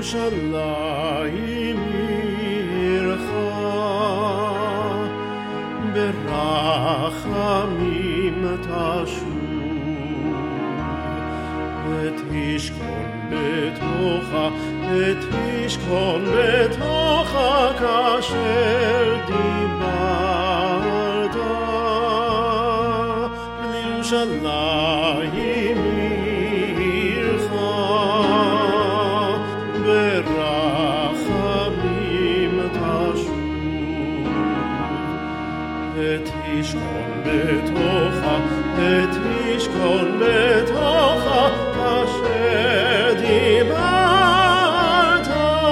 בירושלים עירך ברחמים תשוב ותשכון בתוכה כאשר דיברת לירושלים עירך ברחמים תשוב ותשכון בתוכה כאשר דיברת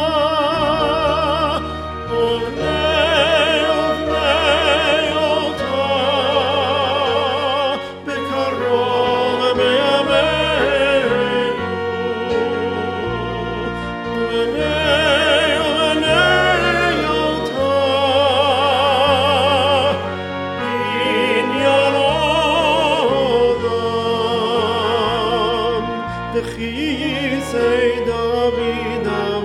ובני אותה בקרוב בימינו ובני אותה בניין עולם וכיסא דוד